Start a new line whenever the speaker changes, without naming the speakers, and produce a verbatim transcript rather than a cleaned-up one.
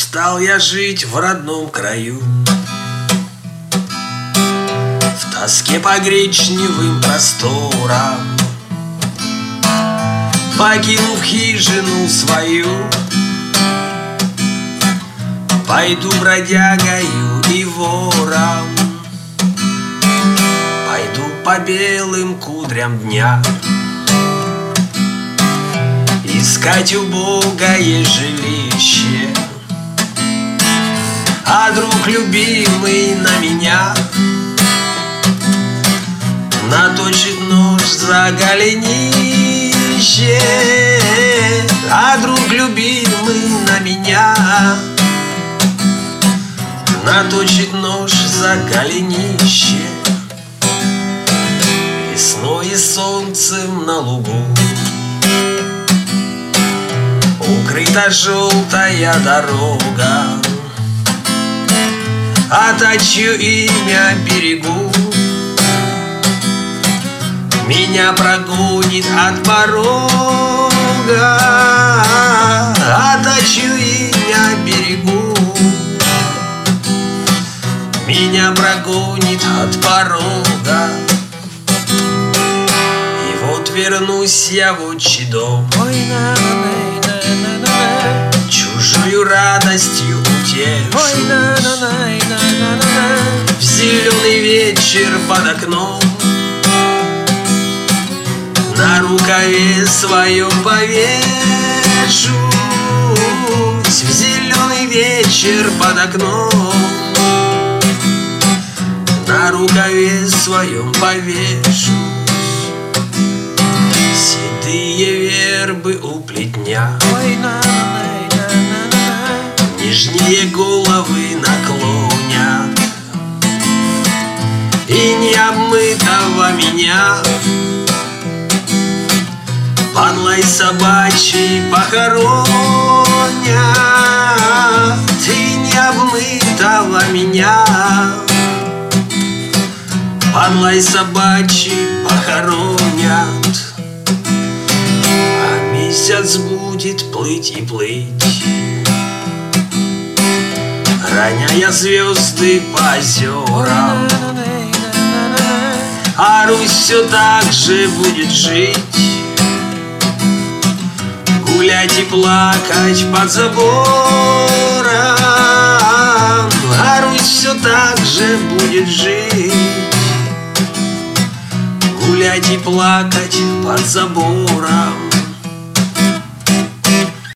Устал я жить в родном краю, в тоске по гречневым просторам, покинув хижину свою, пойду бродягою и вором, пойду по белым кудрям дня искать убогое жилище. А друг любимый на меня наточит нож за голенище. А друг любимый на меня наточит нож за голенище. Весной и солнцем на лугу укрыта желтая дорога, а та, чье имя берегу, меня прогонит от порога. А та, чье имя берегу, меня прогонит от порога. И вот вернусь я в отчий дом, чужою радостью утешусь. В зеленый вечер под окном на рукаве своем повешусь. В зеленый вечер под окном на рукаве своем повешусь. Седые вербы у плетня, нижние головы наклонят, и необмытого меня под лай собачий похоронят. И необмытого меня под лай собачий похоронят. А месяц будет плыть и плыть, роняя звезды по озерам. А Русь все так же будет жить, гулять и плакать под забором. А Русь все так же будет жить, гулять и плакать под забором.